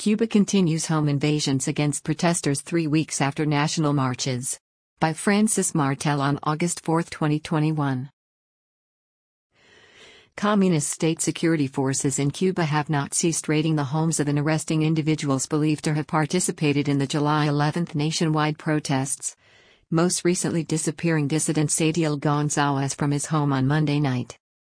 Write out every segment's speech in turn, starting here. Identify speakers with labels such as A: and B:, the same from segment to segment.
A: Cuba continues home invasions against protesters 3 weeks after national marches. By Francis Martel on August 4, 2021. Communist state security forces in Cuba have not ceased raiding the homes of and arresting individuals believed to have participated in the July 11 nationwide protests, most recently disappearing dissident Sadiel Gonzalez from his home on Monday night.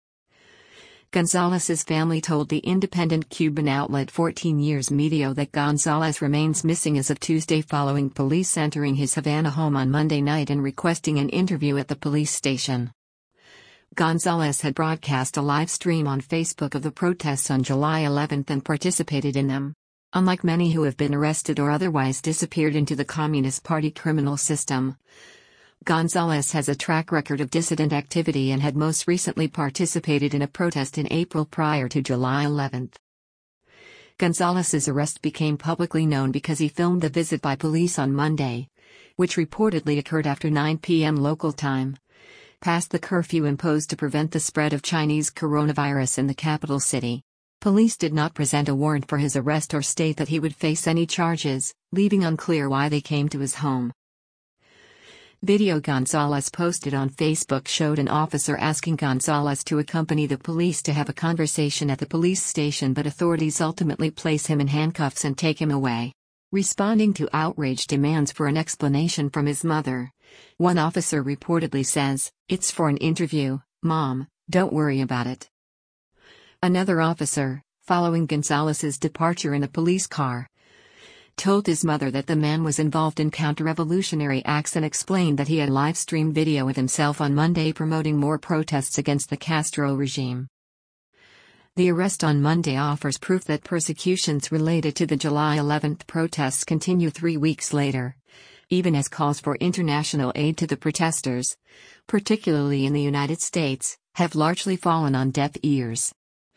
A: Gonzalez's family told the independent Cuban outlet 14 Years Media that Gonzalez remains missing as of Tuesday following police entering his Havana home on Monday night and requesting an interview at the police station. Gonzalez had broadcast a live stream on Facebook of the protests on July 11 and participated in them. Unlike many who have been arrested or otherwise disappeared into the Communist Party criminal system, Gonzalez has a track record of dissident activity and had most recently participated in a protest in April prior to July 11. Gonzalez's arrest became publicly known because he filmed the visit by police on Monday, which reportedly occurred after 9 p.m. local time, past the curfew imposed to prevent the spread of Chinese coronavirus in the capital city. Police did not present a warrant for his arrest or state that he would face any charges, leaving unclear why they came to his home. Video Gonzalez posted on Facebook showed an officer asking Gonzalez to accompany the police to have a conversation at the police station, but authorities ultimately place him in handcuffs and take him away. Responding to outraged demands for an explanation from his mother, one officer reportedly says, "It's for an interview, Mom, don't worry about it." Another officer, following Gonzalez's departure in a police car, told his mother that the man was involved in counter-revolutionary acts and explained that he had live-streamed video of himself on Monday promoting more protests against the Castro regime. The arrest on Monday offers proof that persecutions related to the July 11 protests continue 3 weeks later, even as calls for international aid to the protesters, particularly in the United States, have largely fallen on deaf ears.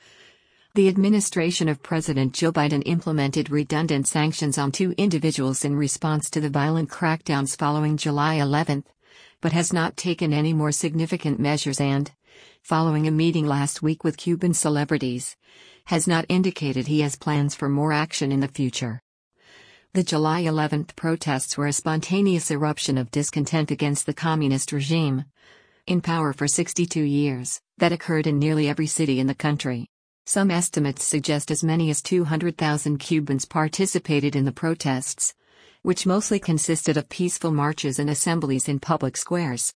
A: The administration of President Joe Biden implemented redundant sanctions on 2 individuals in response to the violent crackdowns following July 11, but has not taken any more significant measures and, following a meeting last week with Cuban celebrities, has not indicated he has plans for more action in the future. The July 11 protests were a spontaneous eruption of discontent against the communist regime, in power for 62 years, that occurred in nearly every city in the country. Some estimates suggest as many as 200,000 Cubans participated in the protests, which mostly consisted of peaceful marches and assemblies in public squares.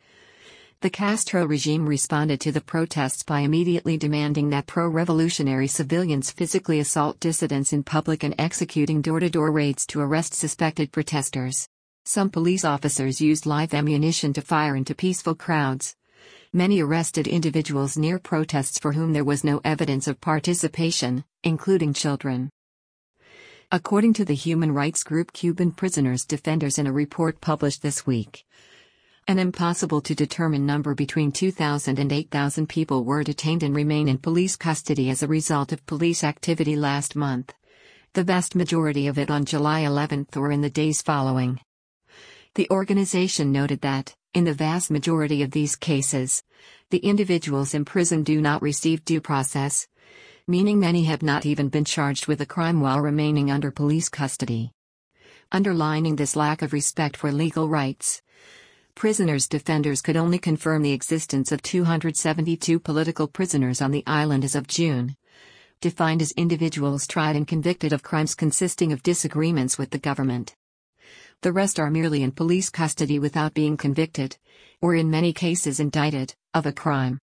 A: The Castro regime responded to the protests by immediately demanding that pro-revolutionary civilians physically assault dissidents in public and executing door-to-door raids to arrest suspected protesters. Some police officers used live ammunition to fire into peaceful crowds. Many arrested individuals near protests for whom there was no evidence of participation, including children. According to the human rights group Cuban Prisoners Defenders in a report published this week, an impossible-to-determine number between 2,000 and 8,000 people were detained and remain in police custody as a result of police activity last month, the vast majority of it on July 11 or in the days following. The organization noted that, in the vast majority of these cases, the individuals imprisoned do not receive due process, meaning many have not even been charged with a crime while remaining under police custody. Underlining this lack of respect for legal rights, Prisoners Defenders could only confirm the existence of 272 political prisoners on the island as of June, defined as individuals tried and convicted of crimes consisting of disagreements with the government. The rest are merely in police custody without being convicted, or in many cases indicted, of a crime.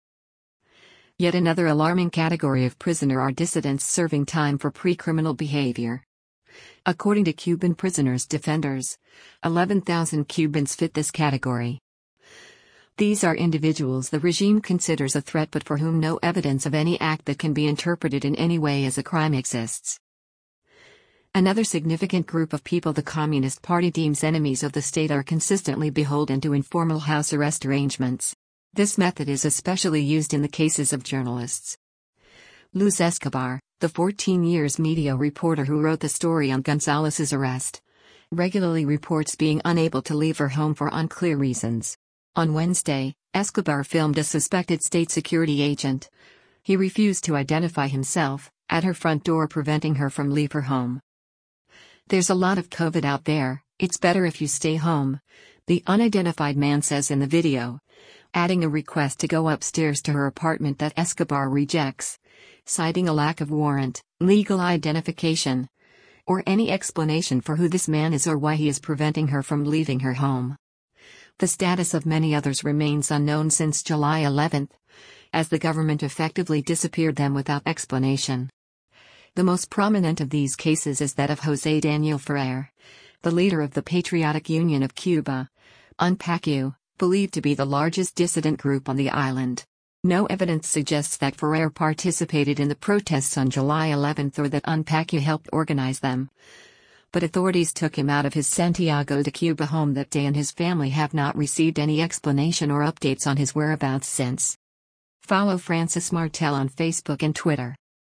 A: Yet another alarming category of prisoner are dissidents serving time for pre-criminal behavior. According to Cuban Prisoners Defenders, 11,000 Cubans fit this category. These are individuals the regime considers a threat but for whom no evidence of any act that can be interpreted in any way as a crime exists. Another significant group of people the Communist Party deems enemies of the state are consistently beholden to informal house arrest arrangements. This method is especially used in the cases of journalists. Luz Escobar, the 14 Years Media reporter who wrote the story on Gonzalez's arrest, regularly reports being unable to leave her home for unclear reasons. On Wednesday, Escobar filmed a suspected state security agent. He refused to identify himself, at her front door, preventing her from leaving her home. "There's a lot of COVID out there, it's better if you stay home," the unidentified man says in the video, adding a request to go upstairs to her apartment that Escobar rejects, citing a lack of warrant, legal identification, or any explanation for who this man is or why he is preventing her from leaving her home. The status of many others remains unknown since July 11, as the government effectively disappeared them without explanation. The most prominent of these cases is that of José Daniel Ferrer, the leader of the Patriotic Union of Cuba, UNPACU, believed to be the largest dissident group on the island. No evidence suggests that Ferrer participated in the protests on July 11 or that UNPACU helped organize them. But authorities took him out of his Santiago de Cuba home that day, and his family have not received any explanation or updates on his whereabouts since. Follow Francis Martel on Facebook and Twitter.